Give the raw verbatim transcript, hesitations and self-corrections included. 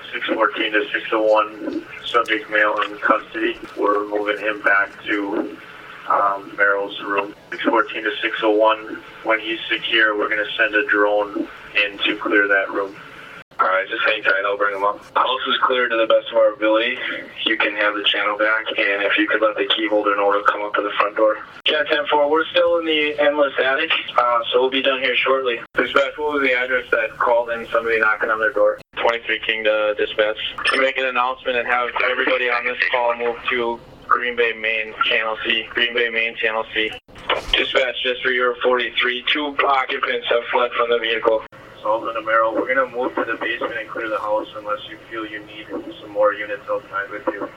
six fourteen to six oh one, subject male in custody. We're moving him back to um, Merrill's room. six fourteen to six oh one, when he's secure, we're going to send a drone in to clear that room. Alright, just hang tight, I'll bring him up. House is clear to the best of our ability. You can have the channel back, and if you could let the key holder know to come up to the front door. Cat ten four, we're still in the endless attic, uh, so we'll be done here shortly. Dispatch, what was the address that called in somebody knocking on their door? twenty-three King to dispatch. Can you make an announcement and have everybody on this call move to Green Bay Main Channel C? Green Bay Main Channel C. Dispatch, just for your forty-three, two occupants have fled from the vehicle. Sullivan and Merrill, we're going to move to the basement and clear the house unless you feel you need some more units outside with you.